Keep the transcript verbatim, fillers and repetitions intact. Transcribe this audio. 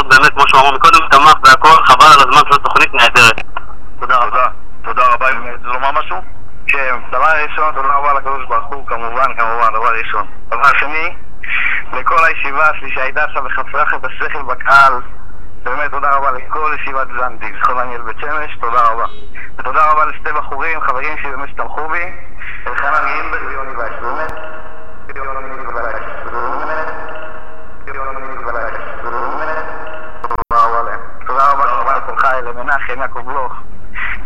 באמת, כמו שאמרו מקודם, תמך והכל, חבל על הזמן של התוכנית נהדרת. תודה רבה. תודה רבה. אם אתה לומר משהו? כן, דבר ראשון, תודה רבה לקדוש ברוך הוא, כמובן, כמובן, דבר ראשון. דבר שני, לכל הישיבה שלי שהייתה עכשיו וחפרח את השכל בקהל, באמת תודה רבה לכל ישיבת זנדי, זכרון דניאל בית שמש, תודה רבה. ותודה רבה לשתי בחורים, חברים שבאמת שתמכו בי, אלחנן גרינברג ויוני וייס, באמת. תודה רבה להם. תודה רבה לכולך, למנחם, יעקב